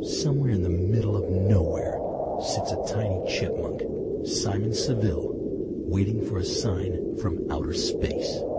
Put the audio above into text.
Somewhere in the middle of nowhere sits a tiny chipmunk, Simon Seville, waiting for a sign from outer space.